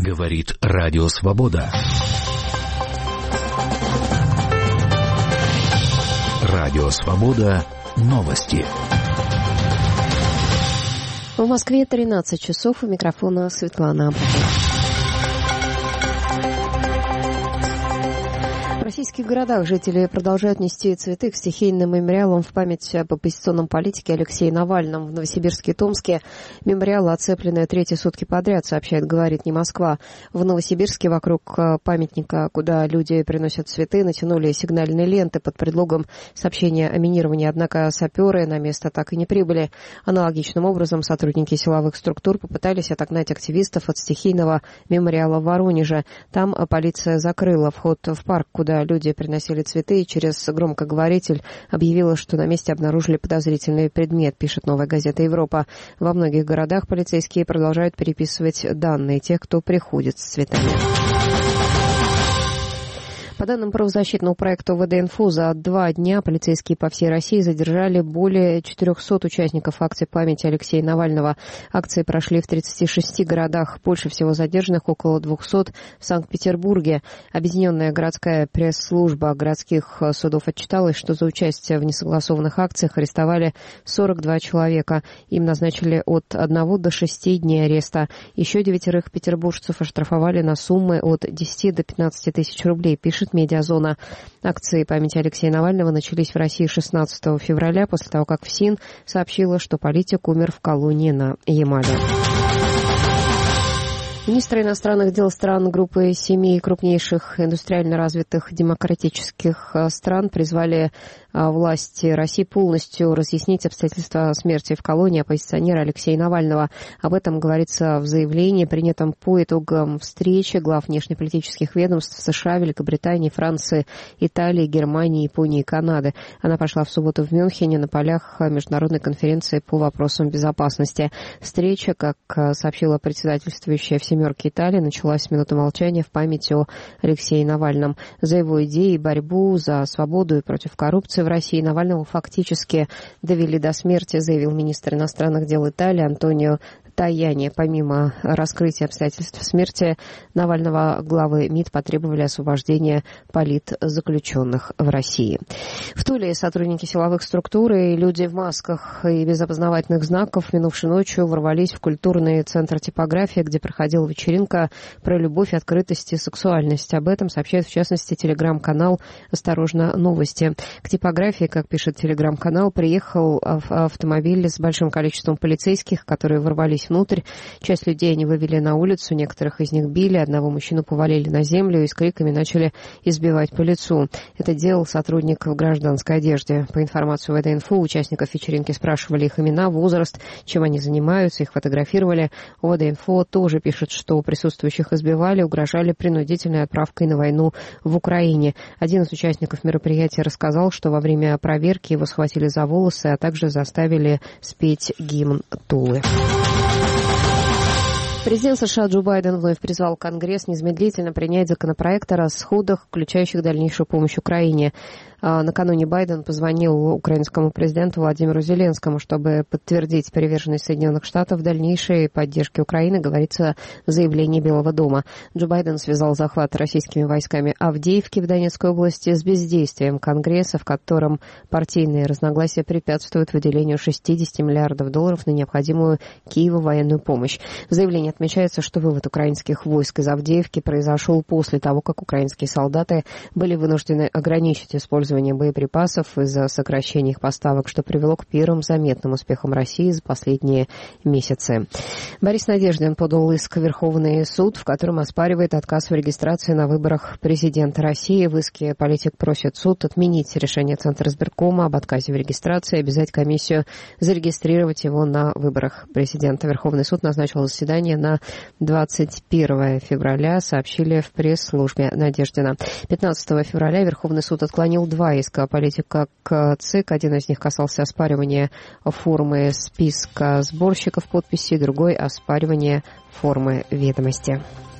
Говорит Радио Свобода. Радио Свобода. Новости. В Москве 13 часов. У микрофона Светлана Абакова. В российских городах жители продолжают нести цветы к стихийным мемориалам в память об оппозиционном политике Алексее Навальном. В Новосибирске и Томске мемориалы оцеплены третьи сутки подряд, сообщает «Говорит не Москва». В Новосибирске вокруг памятника, куда люди приносят цветы, натянули сигнальные ленты под предлогом сообщения о минировании, однако саперы на место так и не прибыли. Аналогичным образом сотрудники силовых структур попытались отогнать активистов от стихийного мемориала в Воронеже. Там полиция закрыла вход в парк, куда люди приносили цветы, и через громкоговоритель объявила, что на месте обнаружили подозрительный предмет, пишет «Новая газета Европа». Во многих городах полицейские продолжают переписывать данные тех, кто приходит с цветами. По данным правозащитного проекта ОВД-Инфо, за 2 дня полицейские по всей России задержали более 400 участников акции памяти Алексея Навального. Акции прошли в 36 городах. Больше всего задержанных, около 200, в Санкт-Петербурге. Объединенная городская пресс-служба городских судов отчиталась, что за участие в несогласованных акциях арестовали 42 человека. Им назначили от 1 до 6 дней ареста. Еще 9 петербуржцев оштрафовали на суммы от 10 до 15 тысяч рублей, пишет «Медиазона». Акции памяти Алексея Навального начались в России 16 февраля, после того, как ФСИН сообщила, что политик умер в колонии на Ямале. Министры иностранных дел стран группы 7 крупнейших индустриально развитых демократических стран призвали власти России полностью разъяснить обстоятельства смерти в колонии оппозиционера Алексея Навального. Об этом говорится в заявлении, принятом по итогам встречи глав внешнеполитических ведомств США, Великобритании, Франции, Италии, Германии, Японии и Канады. Она прошла в субботу в Мюнхене на полях международной конференции по вопросам безопасности. Встреча, как сообщила председательствующая в «семерке» Италии, началась с минуты молчания в память о Алексее Навальном. За его идеи и борьбу за свободу и против коррупции в России Навального фактически довели до смерти, заявил министр иностранных дел Италии Антонио Таяни. Помимо раскрытия обстоятельств смерти Навального, главы МИД потребовали освобождения политзаключенных в России. В Туле сотрудники силовых структур и люди в масках и без опознавательных знаков минувшей ночью ворвались в культурный центр «Типография», где проходила вечеринка про любовь, открытость и сексуальность. Об этом сообщает, в частности, телеграм-канал «Осторожно, новости». К «Типографии», как пишет телеграм-канал, приехал автомобиль с большим количеством полицейских, которые ворвались внутрь. Часть людей они вывели на улицу, некоторых из них били, одного мужчину повалили на землю и с криками начали избивать по лицу. Это делал сотрудник в гражданской одежде. По информации ОВД-Инфо, участников вечеринки спрашивали их имена, возраст, чем они занимаются, их фотографировали. ОВД-Инфо тоже пишет, что присутствующих избивали, угрожали принудительной отправкой на войну в Украине. Один из участников мероприятия рассказал, что во время проверки его схватили за волосы, а также заставили спеть гимн Тулы. Президент США Джо Байден вновь призвал Конгресс незамедлительно принять законопроект о расходах, включающих дальнейшую помощь Украине. Накануне Байден позвонил украинскому президенту Владимиру Зеленскому, чтобы подтвердить приверженность Соединенных Штатов дальнейшей поддержке Украины, говорится в заявлении Белого дома. Джо Байден связал захват российскими войсками Авдеевки в Донецкой области с бездействием Конгресса, в котором партийные разногласия препятствуют выделению $60 миллиардов на необходимую Киеву военную помощь. В заявлении отмечается, что вывод украинских войск из Авдеевки произошел после того, как украинские солдаты были вынуждены ограничить использование боеприпасов из-за сокращения их поставок, что привело к первым заметным успехам России за последние месяцы. Борис Надеждин подал иск в Верховный суд, в котором оспаривает отказ в регистрации на выборах президента России. В иске политик просит суд отменить решение Центризбиркома об отказе в регистрации и обязать комиссию зарегистрировать его на выборах президента. Верховный суд назначил заседание на 21 февраля, сообщили в пресс-службе Надеждина. 15 февраля Верховный суд отклонил 2 иска политика к ЦИК. Один из них касался оспаривания формы списка сборщиков подписей, другой — оспаривания формы ведомости.